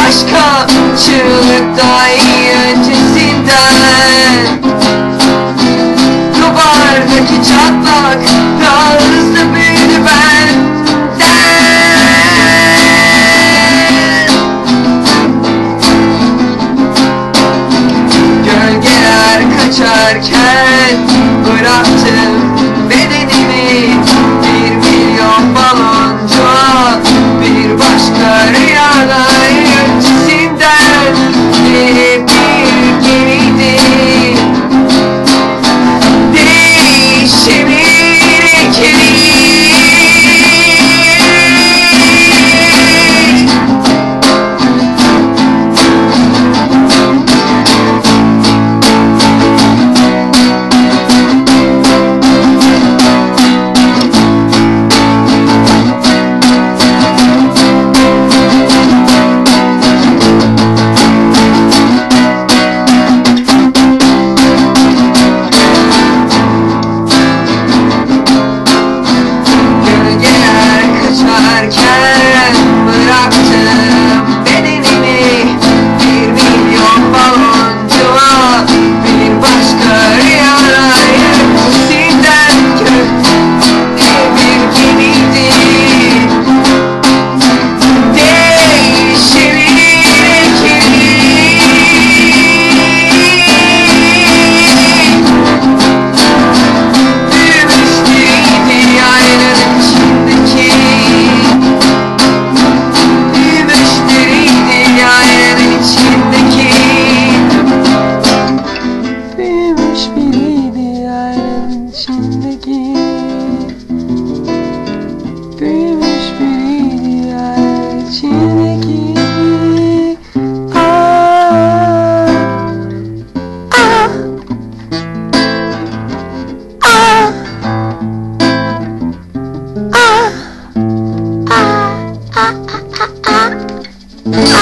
başka, çığlık dahi öncesinden. Duvardaki çatlak daha hızlı büyüdü benden. Gölgeler kaçarken bıraktım bedenimi bir milyon baloncuğa, bir başka rüyada öncesinden biri bir gemiydi. Değişimin ekeri. Büyümüş biriydi hayal içindeki. Ah.